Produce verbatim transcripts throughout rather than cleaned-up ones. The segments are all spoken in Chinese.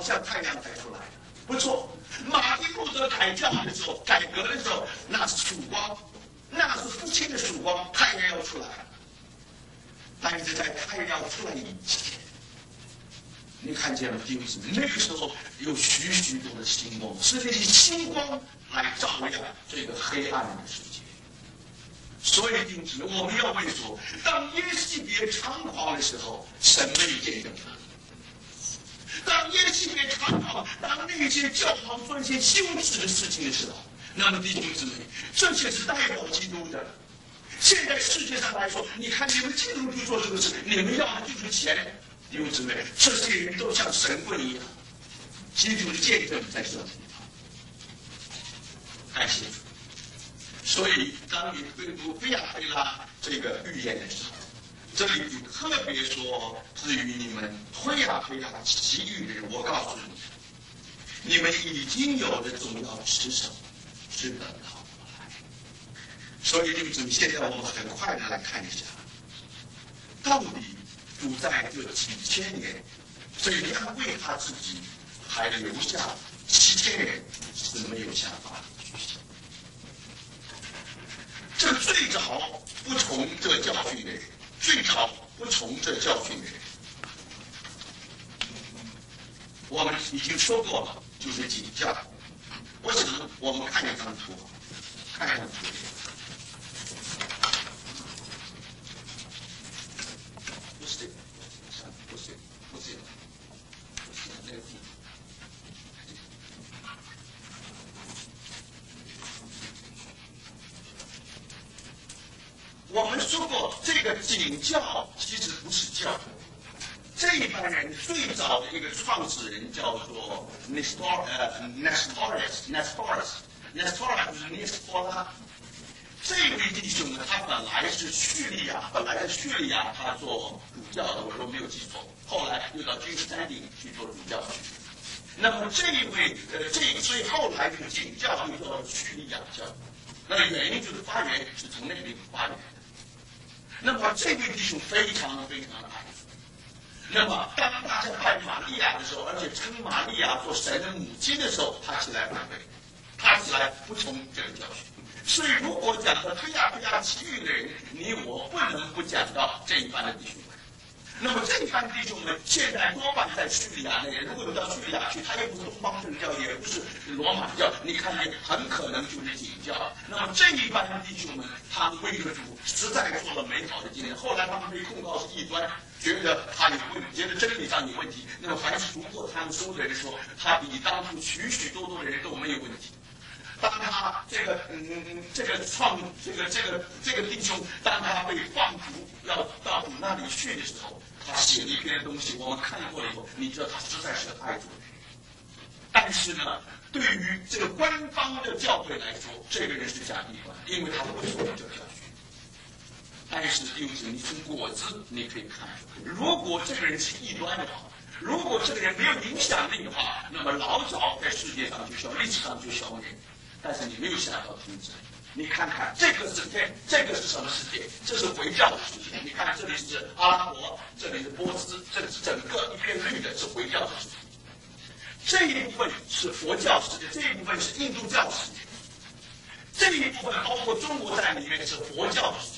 好像太阳才出来了。不错，马丁路德改教的时候、改革的时候，那是曙光，那是复兴的曙光，太阳要出来了。但是在太阳要出来以前，你看见了弟兄姊妹，那个时候有许许多的星光，是那些星光来照亮这个黑暗的世界。所以弟兄姊妹，我们要为主，当耶西别猖狂的时候，神没有见证他；当耶西别猖狂，当那些教皇做一些羞耻的事情的时候，那么弟兄姊妹，这些是代表基督的。现在世界上来说，你看你们基督徒做这个事，你们要的就是钱。弟兄姊妹，这些人都像神棍一样，基督的见证在这里。感谢主。所以，当你对读菲亚菲拉这个预言的时候，这里就特别说：至于你们菲亚菲拉其余的人，我告诉你，你们已经有的总要持守，直等到我来。所以，弟兄姊妹，现在我们很快的来看一下，到底主在这几千年，怎样为他自己还留下七千人是没有想法的局限。这最早不从这教训的人，最早不从这教训的人，我们已经说过了，就是警教。我想我们看一张图，看一张图。不是这个，不是，不是，不是那个地方。我们说过，这个警教其实不是教。这一班人最早的一个创始人叫做 Nestor 呃 Nestoris Nestoris Nestoris 就是尼斯托拉。这位弟兄呢，他本来是叙利亚，本来在叙利亚他做主教的，我说没有记错。后来又到君士坦丁去做主教去。那么这一位呃，这所以后来这个警教就叫做叙利亚教。那么原因就是发源是从那边发源的。那么这位弟兄非常非常的爱主。那么当大家拜玛利亚的时候，而且称玛利亚做神的母亲的时候，他起来反对，他起来不从这个教训。所以如果讲到推亚推亚其余的人，你我不能不讲到这一班的弟兄们。那么这一班弟兄们现在多半在叙利亚那人，如果有到叙利亚去，他又不是东方正教，也不是罗马教，你看见很可能就是景教。那么这一班弟兄们，他们为了主实在做了美好的经验，后来他们被控告是异端，觉得他有问题，觉得真理上有问题。那么凡是读过他们书的人说，他比当初许许多多的人都没有问题。当他这个嗯这个创这个这个这个弟兄，当他被放逐要到主那里去的时候，他写了一篇东西，我们看过以后，你知道他实在是个爱主的人。但是呢，对于这个官方的教会来说，这个人是假异端，因为他不从这个教训。但是弟兄姊妹，你从果子你可以看出，如果这个人是异端的话，如果这个人没有影响力的话，那么老早在世界上就消，历史上就消灭。但是你没有想到停止，你看看这个是天，这个是什么世界？这是回教的世界。你看这里是阿拉伯，这里是波斯，这是整个一片绿的是回教的世界。这一部分是佛教世界，这一部分是印度教世界，这一部分包括中国在里面是佛教的世界。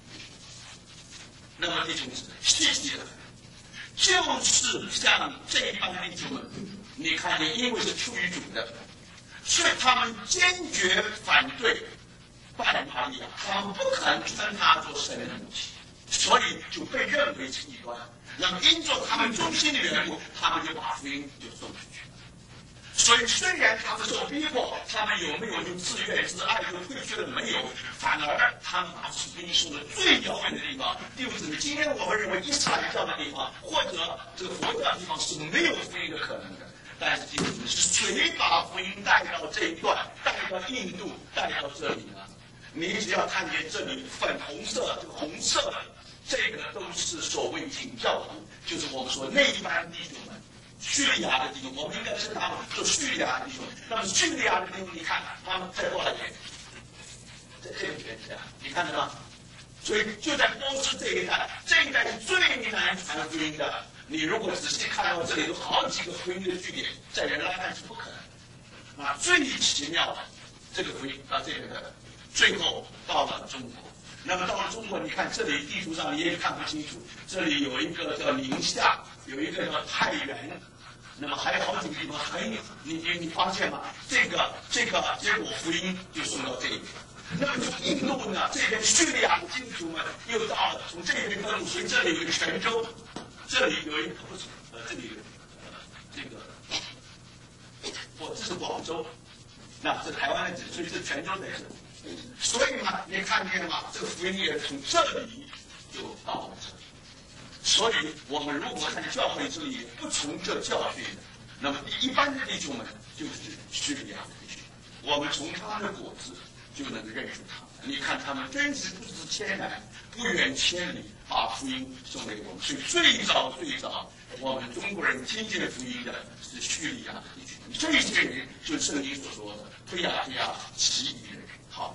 那么弟兄姊妹，细节的，就是像这一帮弟兄们，你看见，因为是出于主的。所以他们坚决反对拜玛利亚，他们不肯称他做神的母亲，所以就被认为是异端。那么因着他们忠心的缘故，他们就把福音就送出去了。所以虽然他们受逼迫，他们有没有就自怨自艾就退却了？没有，反而他们把福音送到最遥远的地方。弟兄姊妹，今天我们认为伊斯兰教的地方或者这个佛教的地方是没有福音的可能的。但是弟兄姊妹，是谁把福音带到这一段，带到印度，带到这里呢？你只要看见这里粉红色、这个红色的，这个都是所谓景教徒，就是我们说那一班弟兄们，叙利亚的弟兄，我们应该称他们做叙利亚的弟兄。那么叙利亚的弟兄，你看他们再过来一点，在这边这样，你看到吗？所以就在波斯这一带，这一带是最难传福音的。 你如果仔细看到这里有好几个福音的据点，在原来看是不可能。啊，最奇妙的这个福音到这边的，最后到了中国。那么到了中国，你看这里地图上你也看不清楚，这里有一个叫宁夏，有一个叫太原，那么还有好几个地方很有，你你你发现吗？这个这个结果福音就送到这里。那么从印度呢，这边叙利亚的基督徒们又到了，从这边登陆，所以这里有一个泉州，这里有一个不是呃这里呃这个，哦这是广州，那这台湾的，所以这泉州在这里。所以嘛，你看见吗？这个福音也从这里就到了这里。所以我们如果看教会这里不从这教训的，那么一般的弟兄们就是叙利亚的弟兄，我们从他们的果子就能认出他们。你看他们真是不知艰难，不远千里把福音送给我们。所以最早最早，我们中国人听见福音的是叙利亚的弟兄，这些人就是圣经所说的推雅推雅其余的人。好。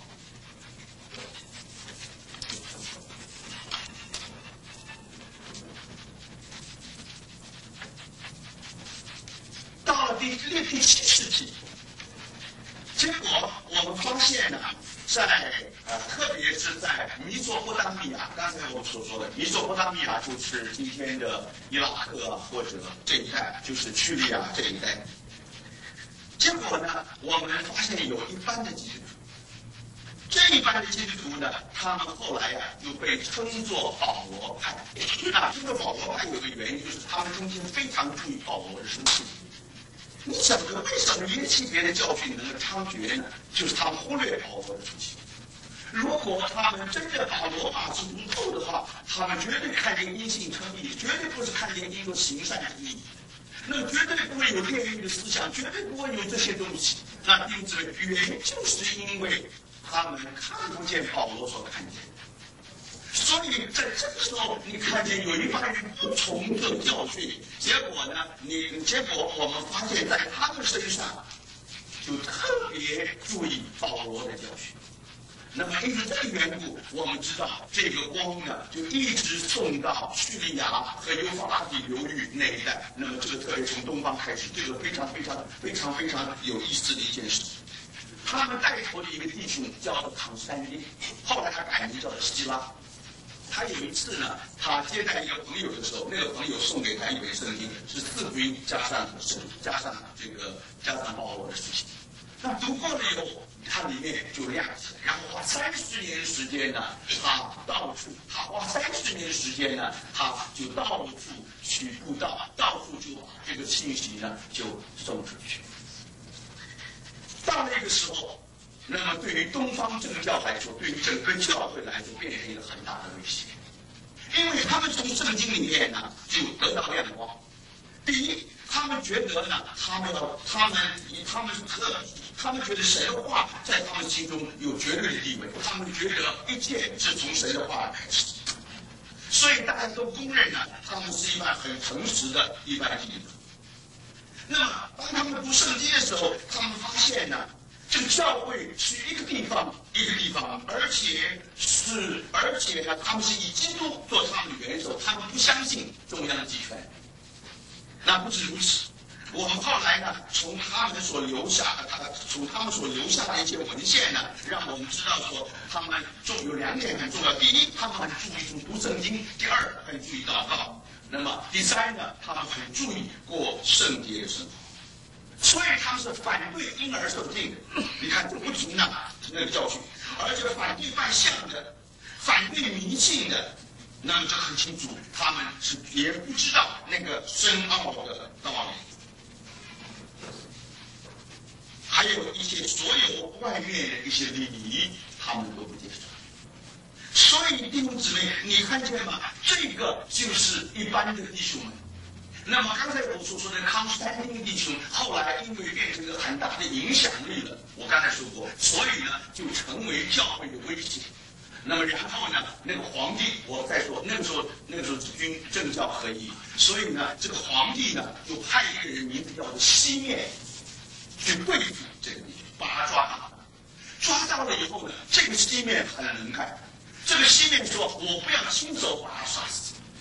到了第六第七世纪，结果我们发现呢，在呃，特别是在米索不达米亚，刚才我们所说的米索不达米亚就是今天的伊拉克啊，或者这一带，就是叙利亚这一带。结果呢，我们发现有一般的基督徒。这一般的基督徒呢，他们后来呀、啊、就被称作保罗派。啊，这个保罗派有个原因，就是他们中间非常注意保罗的书信。你晓得为什么耶期别的教训能够猖獗呢？就是他们忽略保罗的书信。如果他们真的把罗马书读透的话，他们绝对看见因信称义，绝对不是看见因为行善称义。那绝对不会有炼狱的思想，绝对不会有这些东西。那弟兄姊妹，原因就是因为他们看不见保罗所看见，所以在这个时候，你看见有一帮人不从这教训，结果呢，你结果我们发现在他们身上就特别注意保罗的教训。那么因为这个缘故，我们知道这个光呢，就一直送到叙利亚和幼发拉底流域那一带。那么这个特别从东方开始，这个非常非常非常非常有意思的一件事。他们带头的一个弟兄叫做唐三丁，后来他改名叫做希拉。他有一次呢，他接待一个朋友的时候，那个朋友送给他一本圣经，是四福音加上圣加上这个加上保罗的书信。那读过了以后，他里面就亮起来，然后花三十年的时间呢，他到处他花三十年的时间呢，他就到处去布道，到处就把这个信息呢就送出去。到那个时候，那么对于东方正教来说，对于整个教会来说，变成一个很大的威胁，因为他们从圣经里面呢就得到亮光。第一，他们觉得呢，他们要他们他们特他们觉得神的话在他们心中有绝对的地位，他们觉得一切是从神的话开始，所以大家都公认呢，他们是一般很诚实的一般基督徒。那么，当他们读圣经的时候，他们发现呢，这个教会是一个地方一个地方，而且是而且呢，他们是以基督做他们的元首，他们不相信中央集权。那不止如此，我们后来呢，从他们所留下的，他从他们所留下的一些文献呢，让我们知道说，他们重有两点很重要：第一，他们很注意读圣经；第二，很注意祷告。那么第三呢，他们很注意过圣洁的生活，所以他们是反对婴儿受浸的。你看，这不同啊，那个教训，而且反对拜像的，反对迷信的。那么这很清楚，他们是也不知道那个深奥的道理，还有一些所有外面的一些礼仪，他们都不接受。所以弟兄姊妹，你看见吗？这个就是一般的弟兄们。那么刚才我所说的康斯坦丁弟兄，后来因为变成一个很大的影响力了，我刚才说过，所以呢就成为教会的威胁。那么然后呢，那个皇帝，我再说，那个时候那个时候军政教合一，所以呢，这个皇帝呢就派一个人名字叫做西面，去对付这个地区，把他抓到。抓到了以后呢，这个西面很能干。这个西面说：“我不要亲手把他杀死。”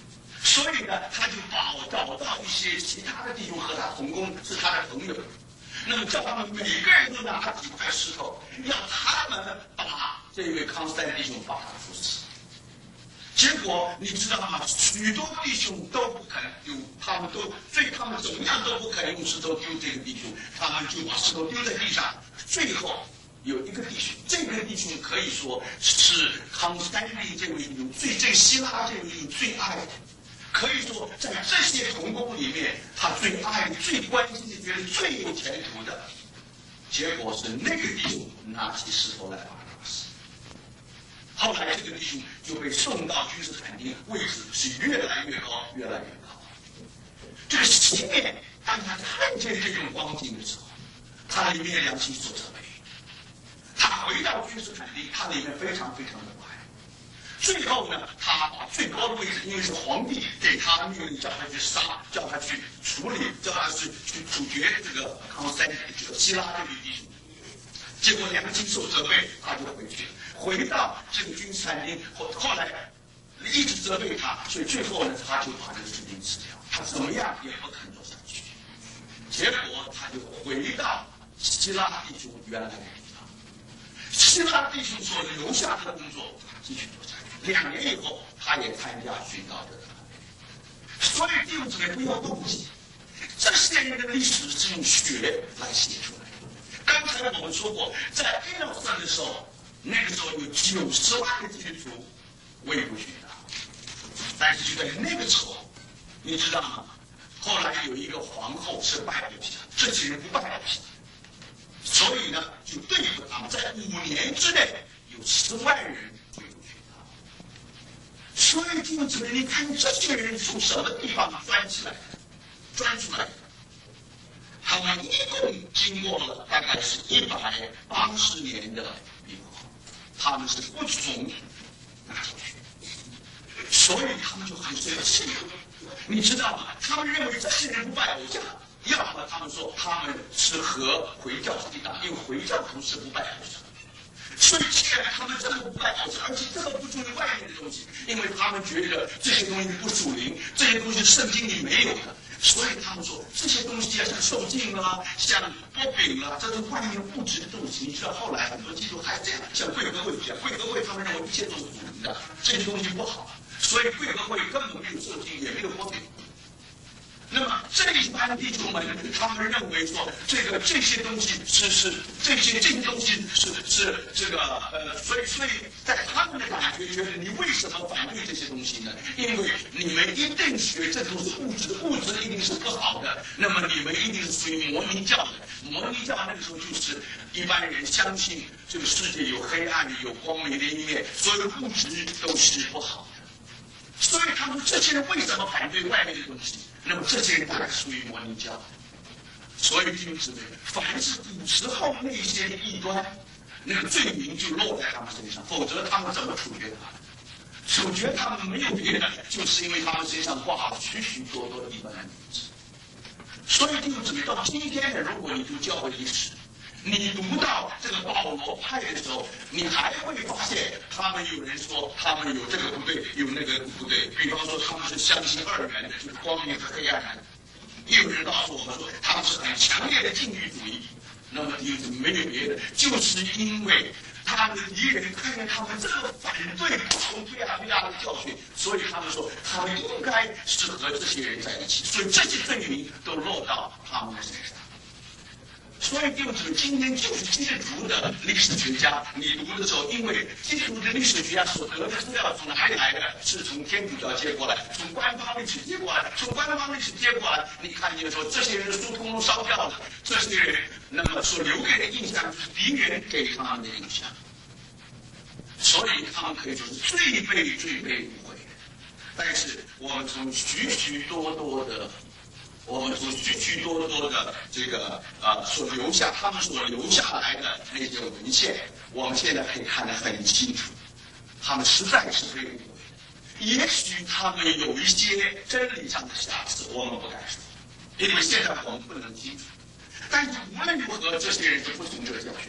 所以呢，他就找找到一些其他的弟兄和他同工，是他的朋友，那么叫他们每个人都拿几块石头，要他们把这位康斯坦弟兄把他处死。结果你知道吗？许多弟兄都不肯丢，他们都对他们怎么样都不肯用石头丢这个弟兄，他们就把石头丢在地上。最后有一个弟兄，这个弟兄可以说是康斯坦丁这位弟兄最对希拉这位弟兄最爱的，可以说在这些同工里面，他最爱的、最关心的、觉得最有前途的。结果是那个弟兄拿起石头来把他死。后来这个弟兄就被送到君士坦丁，位置是越来越高，越来越高。这个西面当他看见这种光景的时候，他里面良心所责备。他回到君士坦丁，他里面非常非常的不安。最后呢，他把最高的位置，因为是皇帝给他命令，叫他去杀，叫他去处理，叫他去去处决这个康斯坦丁，这个希拉这个弟兄。结果良心受责备，他就回去了。回到这个君士坦丁，后后来一直责备他，所以最后呢，他就把这个事情辞掉，他怎么样也不肯做下去。结果他就回到希拉弟兄原来的地方，希拉弟兄所留下的工作，他继续做下去。两年以后，他也参加殉道者的团队。所以弟兄姊妹不要妒忌，这些人的历史是用血来写出来的。刚才我们说过，在黑老山的时候。那个时候有九十万个基督徒未入殉道，但是就在那个时候，你知道吗？后来有一个皇后是拜偶像，这些人不拜偶像，所以呢就对付他们，在五年之内有十万人未入殉道。所以弟兄姊妹，你看这些人从什么地方钻起来的？钻出来的？他们一共经过了大概是一百八十年的逼迫。他们是不从拿出去，所以他们就很生气。你知道吗？他们认为这些人不拜偶像，要么他们说他们是和回教是一党，因为回教徒是不拜偶像。所以既然他们这么不拜偶像，而且这么不注意外面的东西，因为他们觉得这些东西不属灵，这些东西圣经里没有的。所以他们说这些东西啊，像受尽啦，像剥饼啦，这是外面物质的东西。你知道后来很多基督徒还这样，像贵格会这样，贵格会他们认为一切都是属灵的，这些东西不好，所以贵格会根本没有受尽，也没有剥饼。那么这一班弟兄们，他们认为说，这个这些东西是是这些这些东西是是这个呃，所以所以在他们的感觉觉得，你为什么反对这些东西呢？因为你们一定学这都是物质的，物质一定是不好的。那么你们一定是属于摩尼教的，摩尼教那个时候就是一般人相信这个世界有黑暗有光明的一面，所有物质都是不好的。所以他们这些人为什么反对外面的东西？那么这些人当然属于摩尼教，所以弟兄姊妹，凡是古时候那些异端，那个罪名就落在他们身上，否则他们怎么处决他们？处决他们没有别的，就是因为他们身上挂了许许多多异端的名字。所以弟兄姊妹，到今天呢，如果你读教会历史，你读到这个保罗派的时候，你还会发现他们有人说他们有这个不对，有那个不对。比方说他们是相信二元的，就是光明和黑暗的。也有人告诉我们说他们是很强烈的禁欲主义。那么就是没有别的，就是因为他们的敌人看见他们这么反对从推亚推亚的教训，所以他们说他们应该是和这些人在一起，所以这些罪名都落到他们的身上。所以弟兄姊妹，今天就是基督徒的历史学家，你读的时候，因为基督徒的历史学家所得的资料从哪里来的？是从天主教接过来，从官方历史接过来，从官方历史接过来。你看见说这些人的书通通烧掉了，这些人那么所留给的印象就是敌人给他们的印象，所以他们可以说是最被最被误会的。但是我们从许许多多的。我们从许许多多的这个呃所留下，他们所留下来的那些文献，我们现在可以看得很清楚，他们实在是被误会。也许他们有一些真理上的瑕疵，我们不敢说，因为现在我们不能清楚。但是无论如何，这些人是不从这个教训，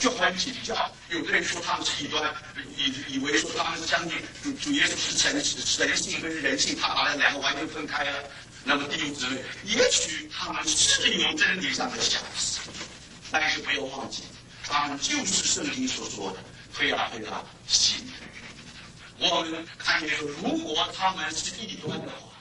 就很请教。有的人说他们是异端，以以为说他们是相信主主耶稣是神神性跟人性，他把那两个完全分开了。那么弟兄姊妹，也许他们是有真理上的相似，但是不要忘记，他们就是圣经所说的非拉非拉信的人。我们看见说，如果他们是异端的话，